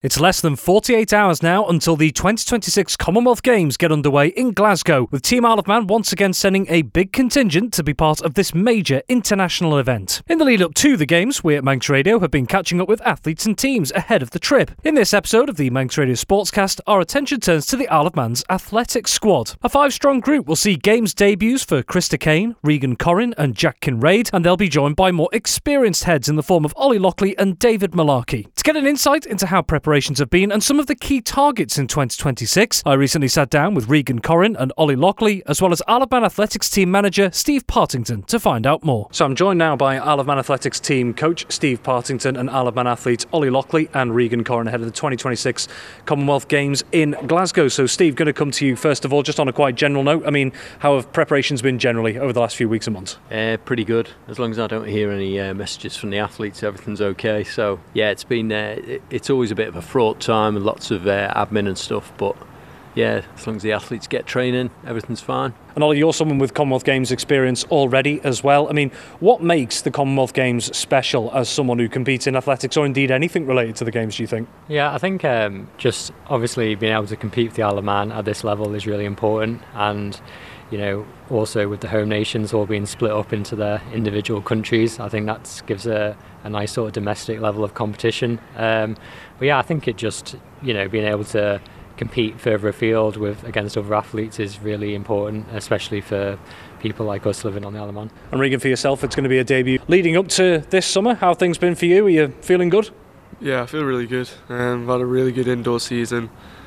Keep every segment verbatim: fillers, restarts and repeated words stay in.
It's less than forty-eight hours now until the twenty twenty-six Commonwealth Games get underway in Glasgow, with Team Isle of Man once again sending a big contingent to be part of this major international event. In the lead up to the Games, we at Manx Radio have been catching up with athletes and teams ahead of the trip. In this episode of the Manx Radio Sportscast, our attention turns to the Isle of Man's athletics squad. A five-strong group will see Games debuts for Krista Kane, Regan Corrin and Jack Kinraid, and they'll be joined by more experienced heads in the form of Ollie Lockley and David Malarkey. To get an insight into how preparations have been and some of the key targets in twenty twenty-six, I recently sat down with Regan Corrin and Ollie Lockley, as well as Isle of Man Athletics team manager Steve Partington, to find out more. So I'm joined now by Isle of Man Athletics team coach Steve Partington and Isle of Man athlete Ollie Lockley and Regan Corrin ahead of the twenty twenty-six Commonwealth Games in Glasgow. So Steve, going to come to you first of all, just on a quite general note. I mean, how have preparations been generally over the last few weeks and months? Uh, pretty good. As long as I don't hear any uh, messages from the athletes, everything's okay. So yeah, it's been uh, it's always a bit of a fraught time and lots of uh, admin and stuff, but yeah, as long as the athletes get training, everything's fine. And Ollie, you're someone with Commonwealth Games experience already as well. I mean, what makes the Commonwealth Games special as someone who competes in athletics or indeed anything related to the Games, do you think? Yeah, I think um, just obviously being able to compete for the Isle of Man at this level is really important, and you know, also with the home nations all being split up into their individual countries, I think that gives a, a nice sort of domestic level of competition. Um, but yeah, I think it just, you know, being able to compete further afield with against other athletes is really important, especially for people like us living on the Isle of Man. And Regan, for yourself, it's going to be a debut leading up to this summer. How have things been for you? Are you feeling good? Yeah, I feel really good. Um, I've had a really good indoor season.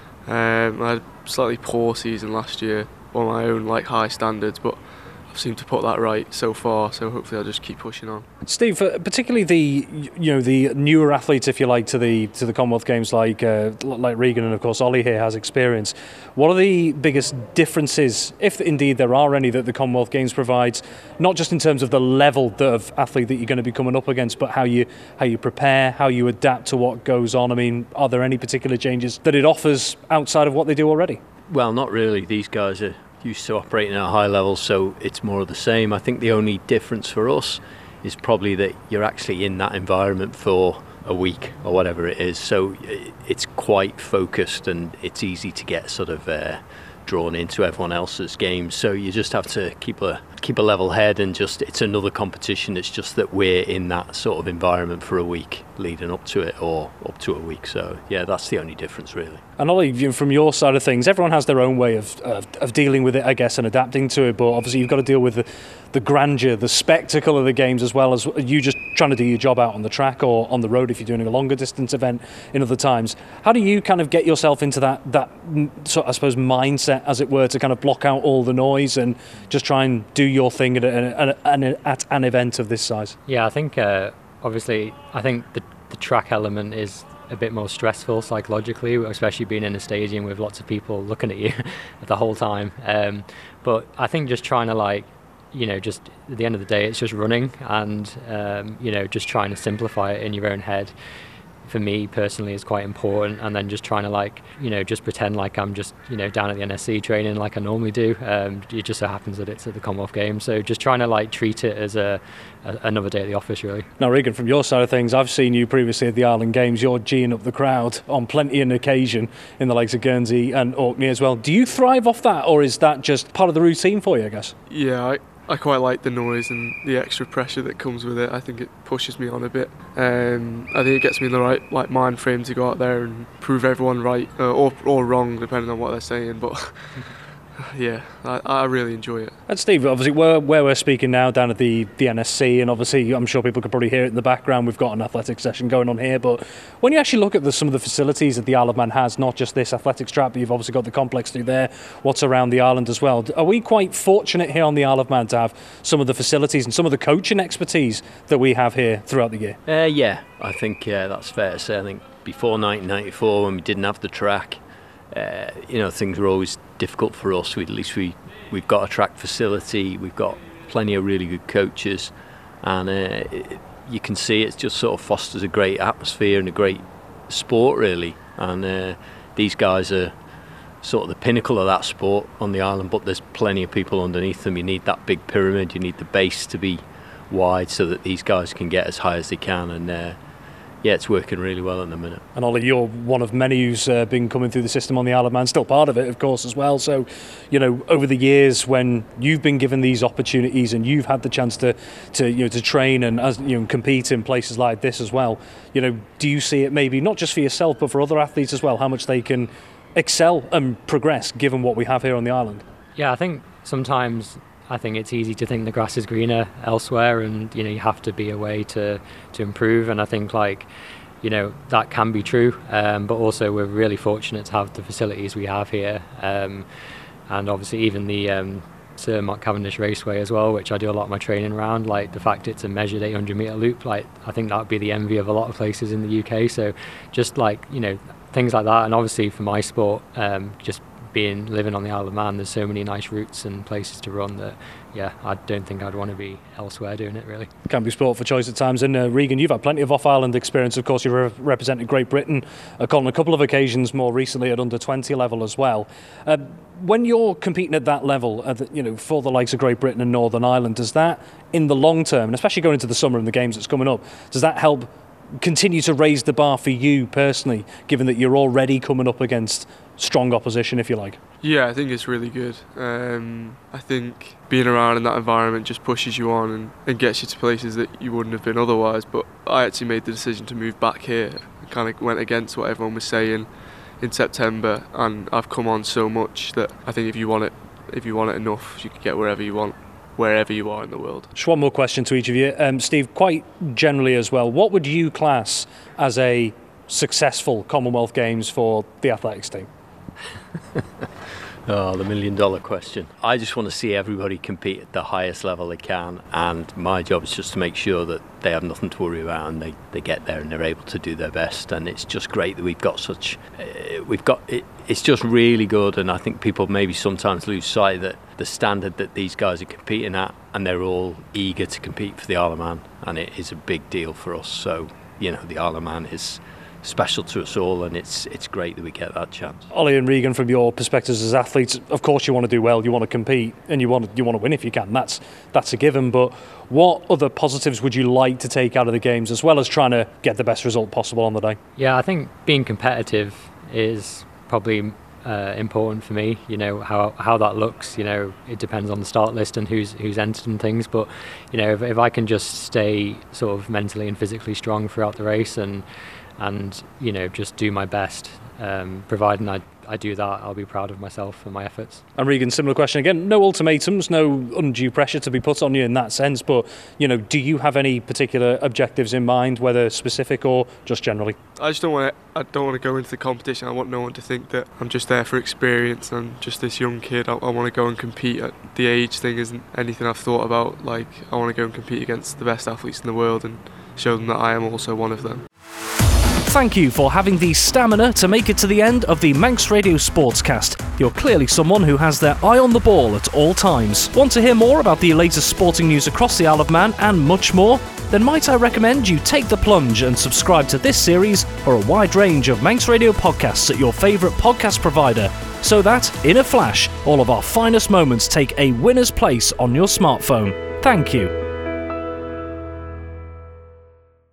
Um, I had a slightly poor season last year on my own like high standards, but I've seemed to put that right so far, so hopefully I'll just keep pushing on. Steve, uh, particularly the you know the newer athletes, if you like, to the to the Commonwealth Games, like uh, like Regan and of course Ollie here has experience. What are the biggest differences, if indeed there are any, that the Commonwealth Games provides, not just in terms of the level of athlete that you're going to be coming up against, but how you how you prepare, how you adapt to what goes on? I mean, are there any particular changes that it offers outside of what they do already? Well, not really. These guys are used to operating at a high level, so it's more of the same. I think the only difference for us is probably that you're actually in that environment for a week or whatever it is, so it's quite focused and it's easy to get sort of uh, drawn into everyone else's games, so you just have to keep a keep a level head, and just it's another competition. It's just that we're in that sort of environment for a week leading up to it, or up to a week. So yeah, that's the only difference really. And Ollie, from your side of things, everyone has their own way of, of of dealing with it, I guess, and adapting to it, but obviously you've got to deal with the, the grandeur, the spectacle of the Games, as well as you just trying to do your job out on the track or on the road if you're doing a longer distance event in other times. How do you kind of get yourself into that that sort of, I suppose, mindset, as it were, to kind of block out all the noise and just try and do your thing at an, an, at an event of this size? Yeah, I think uh, obviously I think the, the track element is a bit more stressful psychologically, especially being in a stadium with lots of people looking at you the whole time. Um, but I think just trying to like, you know, just at the end of the day, it's just running, and um, you know, just trying to simplify it in your own head, for me personally, is quite important. And then just trying to like, you know, just pretend like I'm just, you know, down at the N S C training like I normally do. Um, it just so happens that it's at the Commonwealth Games, so just trying to like treat it as a, a another day at the office really. Now Regan, from your side of things, I've seen you previously at the Island Games. You're geeing up the crowd on plenty an occasion in the likes of Guernsey and Orkney as well. Do you thrive off that, or is that just part of the routine for you, I guess? Yeah, I, I quite like the noise and the extra pressure that comes with it. I think it pushes me on a bit. Um, I think it gets me in the right like mind frame to go out there and prove everyone right, uh, or, or wrong, depending on what they're saying. But yeah, I, I really enjoy it. And Steve, obviously where, where we're speaking now down at the, the N S C, and obviously I'm sure people could probably hear it in the background, we've got an athletics session going on here, but when you actually look at the, some of the facilities that the Isle of Man has, not just this athletics track, but you've obviously got the complex through there, what's around the island as well, are we quite fortunate here on the Isle of Man to have some of the facilities and some of the coaching expertise that we have here throughout the year? Uh, yeah, I think uh, that's fair to say. I think before nineteen ninety-four, when we didn't have the track, Uh, you know, things were always difficult for us. We, at least we, we've got a track facility, we've got plenty of really good coaches, and uh, it, you can see it just sort of fosters a great atmosphere and a great sport really. And uh, these guys are sort of the pinnacle of that sport on the island, but there's plenty of people underneath them. You need that big pyramid, you need the base to be wide so that these guys can get as high as they can, and uh, yeah, it's working really well at the minute. And Ollie, you're one of many who's uh, been coming through the system on the Isle of Man, still part of it, of course, as well. So, you know, over the years when you've been given these opportunities and you've had the chance to, to you know, to train and as you know, compete in places like this as well, you know, do you see it maybe not just for yourself but for other athletes as well, how much they can excel and progress given what we have here on the island? Yeah, I think sometimes I think it's easy to think the grass is greener elsewhere, and you know you have to be a way to to improve. And I think like you know that can be true, um, but also we're really fortunate to have the facilities we have here, um, and obviously even the um, Sir Mark Cavendish Raceway as well, which I do a lot of my training around. Like the fact it's a measured eight hundred metre loop, like I think that would be the envy of a lot of places in the U K. So just like you know things like that, and obviously for my sport, um, just being living on the Isle of Man, there's so many nice routes and places to run that yeah I don't think I'd want to be elsewhere doing it really. Can be sport for choice at times. And uh, Regan, you've had plenty of off-island experience. Of course, you've re- represented Great Britain uh, on a couple of occasions, more recently at under twenty level as well. Uh, when you're competing at that level, at the, you know, for the likes of Great Britain and Northern Ireland, does that, in the long term, and especially going into the summer and the games that's coming up, does that help continue to raise the bar for you personally, given that you're already coming up against strong opposition, if you like? Yeah, I think it's really good. Um, I think being around in that environment just pushes you on and, and gets you to places that you wouldn't have been otherwise. But I actually made the decision to move back here. I kind of went against what everyone was saying in September, and I've come on so much that I think if you want it, if you want it enough, you can get wherever you want, wherever you are in the world. Just one more question to each of you. Um, Steve, quite generally as well, what would you class as a successful Commonwealth Games for the athletics team? Oh, the million dollar question. I just want to see everybody compete at the highest level they can, and my job is just to make sure that they have nothing to worry about and they, they get there and they're able to do their best. And it's just great that we've got such uh, we've got it, it's just really good. And I think people maybe sometimes lose sight that the standard that these guys are competing at, and they're all eager to compete for the Isle of Man, and it is a big deal for us. So you know the Isle of Man is special to us all, and it's it's great that we get that chance. Ollie and Regan, from your perspectives as athletes, of course you want to do well, you want to compete, and you want to, you want to win if you can. That's that's a given. But what other positives would you like to take out of the games, as well as trying to get the best result possible on the day? Yeah, I think being competitive is probably uh, important for me. You know how how that looks. You know it depends on the start list and who's who's entered and things. But you know if, if I can just stay sort of mentally and physically strong throughout the race and and you know just do my best, um, providing I, I do that, I'll be proud of myself and my efforts. And Regan, similar question again, no ultimatums, no undue pressure to be put on you in that sense, but you know do you have any particular objectives in mind, whether specific or just generally? I just don't want to I don't want to go into the competition. I want no one to think that I'm just there for experience and I'm just this young kid. I, I want to go and compete. The age thing isn't anything I've thought about. Like I want to go and compete against the best athletes in the world and show them that I am also one of them. Thank you for having the stamina to make it to the end of the Manx Radio Sportscast. You're clearly someone who has their eye on the ball at all times. Want to hear more about the latest sporting news across the Isle of Man and much more? Then might I recommend you take the plunge and subscribe to this series or a wide range of Manx Radio podcasts at your favourite podcast provider, so that, in a flash, all of our finest moments take a winner's place on your smartphone. Thank you.